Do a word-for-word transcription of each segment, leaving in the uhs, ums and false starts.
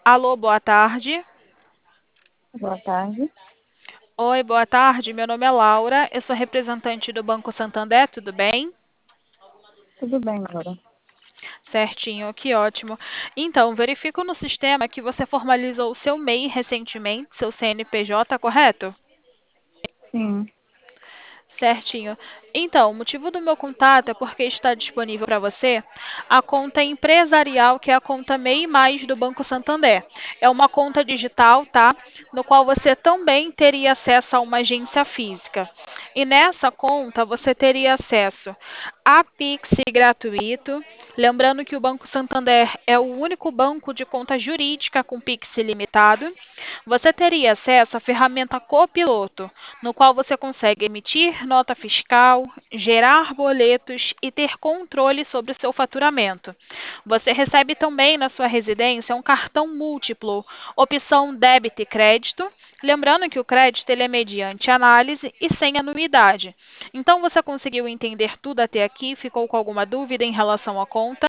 Alô, boa tarde. Boa tarde. Oi, boa tarde. Meu nome é Laura. Eu sou representante do Banco Santander, tudo bem? Tudo bem, Laura? Certinho, que ótimo. Então, verifico no sistema que você formalizou o seu M E I recentemente, seu C N P J, correto? Sim. Certinho. Então, o motivo do meu contato é porque está disponível para você a conta empresarial, que é a conta M E I Mais do Banco Santander. É uma conta digital, tá? No qual você também teria acesso a uma agência física. E nessa conta você teria acesso a Pix gratuito. Lembrando que o Banco Santander é o único banco de conta jurídica com Pix ilimitado. Você teria acesso à ferramenta Copiloto, no qual você consegue emitir nota fiscal, gerar boletos e ter controle sobre o seu faturamento. Você recebe também na sua residência um cartão múltiplo, opção débito e crédito. Lembrando que o crédito ele é mediante análise e sem anuidade. Então, você conseguiu entender tudo até aqui? Ficou com alguma dúvida em relação à conta?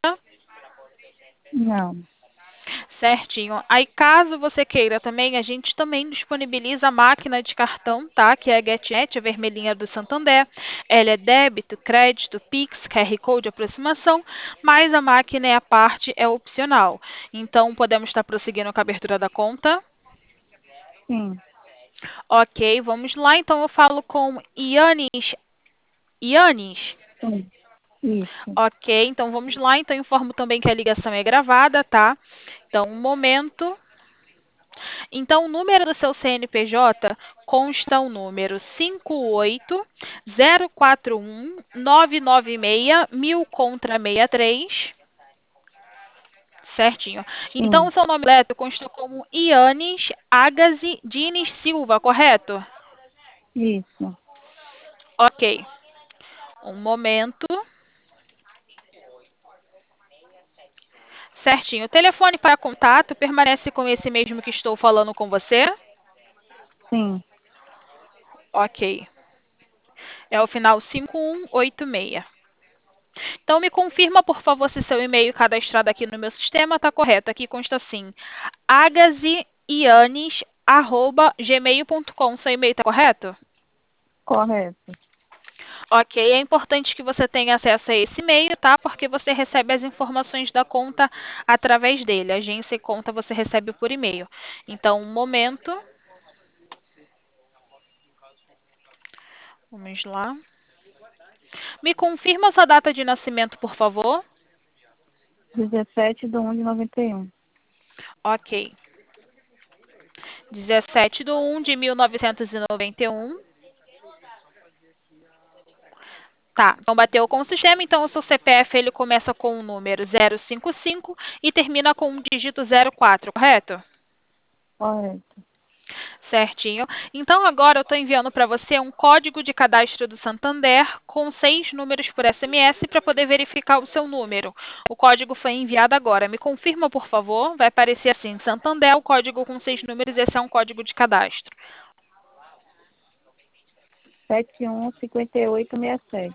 Não. Certinho. Aí, caso você queira também, a gente também disponibiliza a máquina de cartão, tá? Que é a GetNet, a vermelhinha do Santander. Ela é débito, crédito, Pix, Q R Code, aproximação, mas a máquina é a parte, é opcional. Então, podemos estar prosseguindo com a abertura da conta. Sim. Ok, vamos lá. Então, eu falo com Ianis. Ianis? Sim. Isso. Ok, então vamos lá. Então, informo também que a ligação é gravada, tá? Então, um momento. Então, o número do seu C N P J consta o número cinco oito zero quatro um nove nove seis mil contra sessenta e três. Certinho. Então, Sim. o seu nome completo consta como Ianis Agazi Dines Silva, correto? Isso. Ok. Um momento. Certinho. O telefone para contato permanece com esse mesmo que estou falando com você? Sim. Ok. É o final cinco um oito seis. Então, me confirma, por favor, se seu e-mail cadastrado aqui no meu sistema está correto. Aqui consta assim, agazianes arroba gmail ponto com. Seu e-mail está correto? Correto. Ok, é importante que você tenha acesso a esse e-mail, tá? Porque você recebe as informações da conta através dele. Agência e conta você recebe por e-mail. Então, um momento. Vamos lá. Me confirma sua data de nascimento, por favor. dezessete de um de noventa e um. Ok. dezessete de um de mil novecentos e noventa e um. Tá, então bateu com o sistema, então o seu C P F ele começa com o número zero cinco cinco e termina com o dígito zero quatro, correto? Correto. Certinho. Então agora eu estou enviando para você um código de cadastro do Santander com seis números por S M S para poder verificar o seu número. O código foi enviado agora. Me confirma, por favor. Vai aparecer assim, Santander, o código com seis números, esse é um código de cadastro. sete um cinco oito seis sete.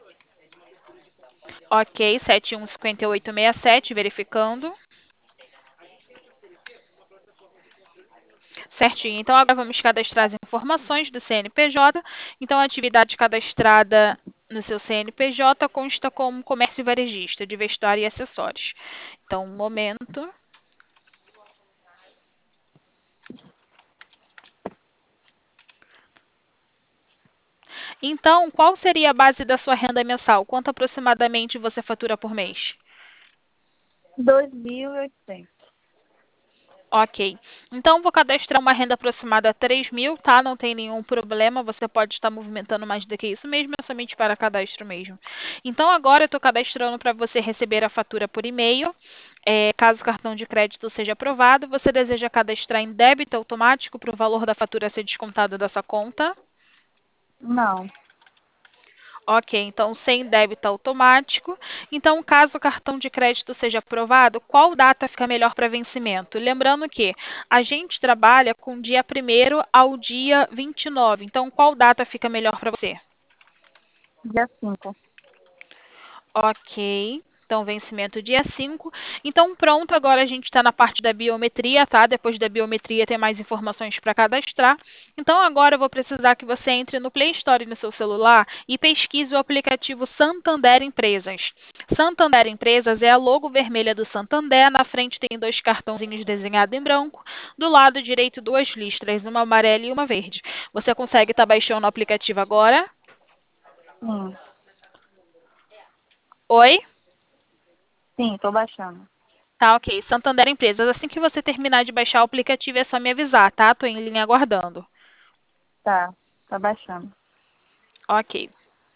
Ok, sete um cinco oito seis sete, verificando. Certinho. Então, agora vamos cadastrar as informações do C N P J. Então, a atividade cadastrada no seu C N P J consta como comércio e varejista de vestuário e acessórios. Então, um momento. Então, qual seria a base da sua renda mensal? Quanto aproximadamente você fatura por mês? dois mil e oitocentos. Ok. Então, vou cadastrar uma renda aproximada a três mil, tá? Não tem nenhum problema. Você pode estar movimentando mais do que isso mesmo, é somente para cadastro mesmo. Então, agora eu estou cadastrando para você receber a fatura por e-mail. É, caso o cartão de crédito seja aprovado, você deseja cadastrar em débito automático para o valor da fatura ser descontado dessa conta? Não. Ok, então sem débito automático. Então, caso o cartão de crédito seja aprovado, qual data fica melhor para vencimento? Lembrando que a gente trabalha com dia primeiro ao dia vinte e nove. Então, qual data fica melhor para você? Dia cinco. Ok. então vencimento dia cinco. Então pronto, agora a gente está na parte da biometria, tá? Depois da biometria tem mais informações para cadastrar. Então agora eu vou precisar que você entre no Play Store no seu celular e pesquise o aplicativo Santander Empresas. Santander Empresas é a logo vermelha do Santander, na frente tem dois cartãozinhos desenhados em branco, do lado direito duas listras, uma amarela e uma verde. Você consegue estar baixando o aplicativo agora? Sim. Oi? Sim, tô baixando. Tá, ok. Santander Empresas. Assim que você terminar de baixar o aplicativo, é só me avisar, tá? Tô em linha aguardando. Tá, tá baixando. Ok.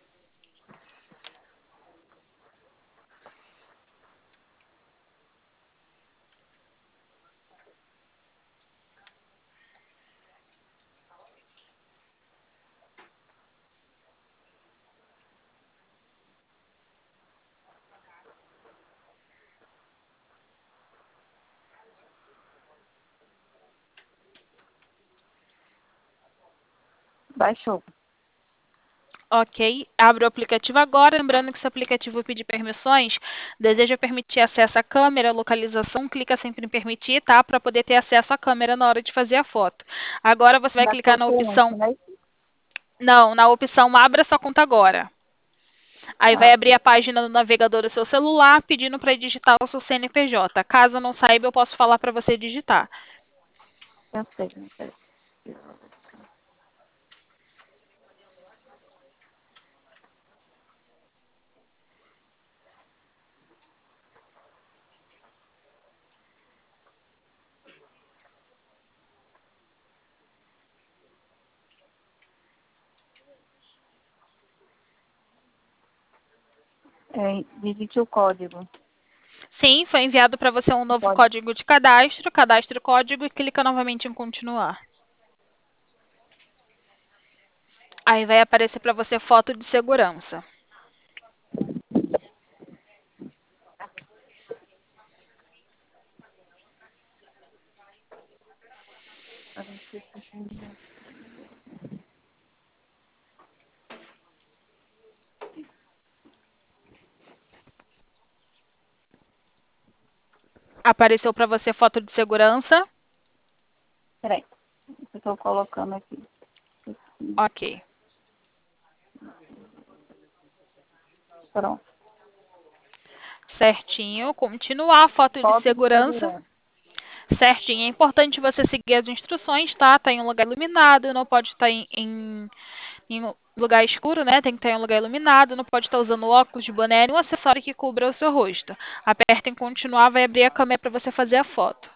Baixou. Ok, abre o aplicativo agora. Lembrando que se o aplicativo pedir permissões, deseja permitir acesso à câmera, localização, clica sempre em permitir, tá? Para poder ter acesso à câmera na hora de fazer a foto. Agora você vai Da clicar na conferência, opção. né? Não, na opção abra sua conta agora. Aí vai Tá, abrir a página do navegador do seu celular, pedindo para digitar o seu C N P J. Caso não saiba, eu posso falar para você digitar. eu sei. Eu sei. É, digite o código. Sim, foi enviado para você um novo Pode. código de cadastro. Cadastre o código e clica novamente em continuar. Aí vai aparecer para você foto de segurança. Apareceu para você foto de segurança? Peraí, eu tô colocando aqui. Ok. Pronto. Certinho. Continuar, foto de Foto de segurança. segurança. Certinho. É importante você seguir as instruções, tá? Tá em um lugar iluminado, não pode estar em, em, em um lugar escuro, né? Tem que estar em um lugar iluminado, não pode estar usando óculos, boné, nenhum acessório que cubra o seu rosto. Aperta em continuar, vai abrir a câmera para você fazer a foto.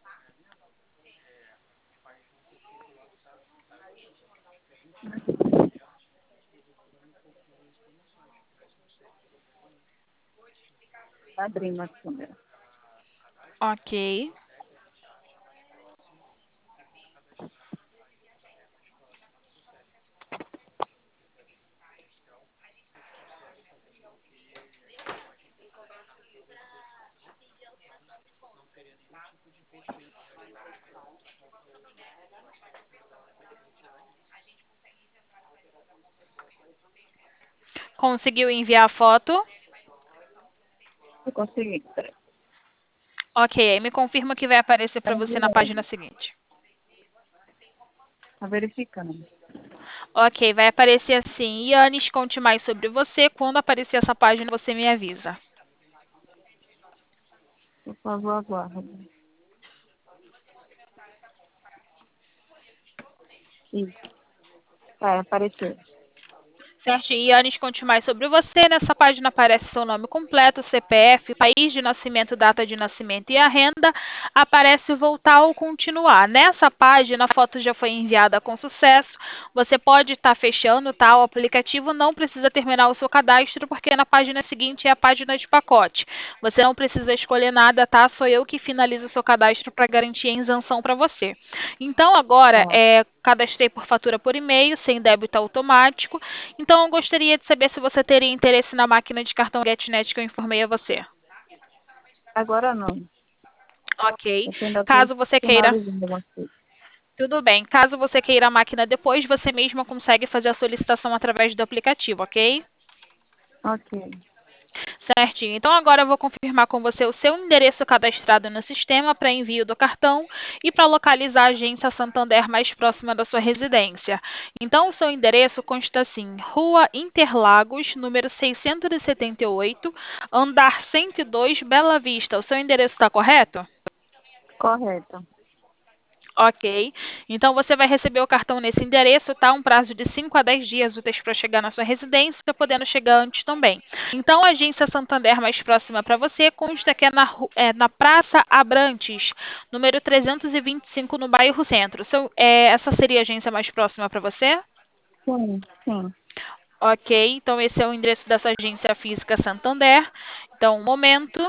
Abrindo a câmera. Ok. Conseguiu enviar a foto? Eu consegui. Peraí. Ok, aí me confirma que vai aparecer Tá para você na página enviando. seguinte. Tá verificando. Ok, vai aparecer assim, Yanis, conte mais sobre você. Quando aparecer essa página, você me avisa. Por favor, aguarde. Isso. Vai, apareceu. Certinho, Yanis, conte mais sobre você. Nessa página aparece seu nome completo, C P F, país de nascimento, data de nascimento e a renda. Aparece voltar ou continuar. Nessa página, a foto já foi enviada com sucesso. Você pode estar fechando, tá? O aplicativo não precisa terminar o seu cadastro, porque na página seguinte é a página de pacote. Você não precisa escolher nada, tá? Sou eu que finalizo o seu cadastro para garantir a isenção para você. Então, agora, Tá. é, cadastrei por fatura por e-mail, sem débito automático. Então, eu gostaria de saber se você teria interesse na máquina de cartão GetNet que eu informei a você. Agora não. Ok. Eu ainda estou Caso você queira, finalizando uma coisa. tudo bem. Caso você queira a máquina depois, você mesma consegue fazer a solicitação através do aplicativo, ok? Ok. Certinho. Então agora eu vou confirmar com você o seu endereço cadastrado no sistema para envio do cartão e para localizar a agência Santander mais próxima da sua residência. Então o seu endereço consta assim: Rua Interlagos, número seiscentos e setenta e oito, andar cento e dois, Bela Vista. O seu endereço está correto? Correto. Ok. Então você vai receber o cartão nesse endereço, tá? Um prazo de cinco a dez dias úteis para chegar na sua residência, podendo chegar antes também. Então, a agência Santander mais próxima para você consta que é na, ru- é na Praça Abrantes, número trezentos e vinte e cinco, no bairro Centro. Seu- é, essa seria a agência mais próxima para você? Sim, sim. Ok. Então, esse é o endereço dessa agência física Santander. Então, um momento.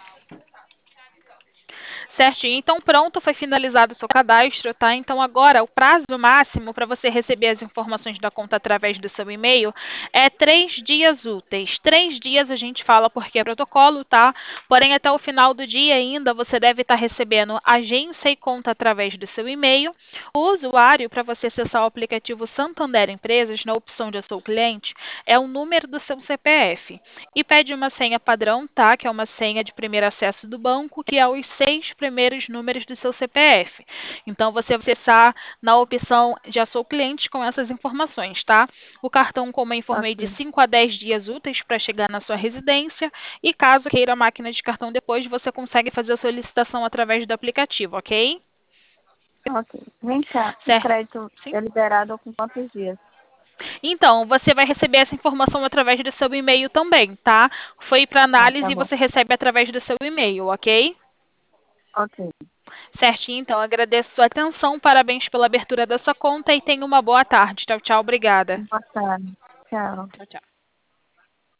Certinho. Então, pronto, foi finalizado o seu cadastro, tá? Então, agora, o prazo máximo para você receber as informações da conta através do seu e-mail é três dias úteis. Três dias a gente fala porque é protocolo, tá? Porém, até o final do dia ainda, você deve estar recebendo agência e conta através do seu e-mail. O usuário, para você acessar o aplicativo Santander Empresas, na opção de Eu Sou Cliente, é o número do seu C P F. E pede uma senha padrão, tá? Que é uma senha de primeiro acesso do banco, que é os seis primeiros números do seu C P F. Então, você vai acessar na opção Já Sou Cliente com essas informações, tá? O cartão, como eu informei, de Ok. cinco a dez dias úteis para chegar na sua residência. E caso queira a máquina de cartão depois, você consegue fazer a solicitação através do aplicativo, ok? Ok. Vem cá, o Certo? crédito Sim. é liberado com quantos dias? Então, você vai receber essa informação através do seu e-mail também, tá? Foi para Ah, tá análise e bom. você recebe através do seu e-mail, ok? Ok. Certinho, então agradeço sua atenção, parabéns pela abertura da sua conta e tenha uma boa tarde. Tchau, tchau, obrigada. Boa tarde. Tchau. Tchau, tchau.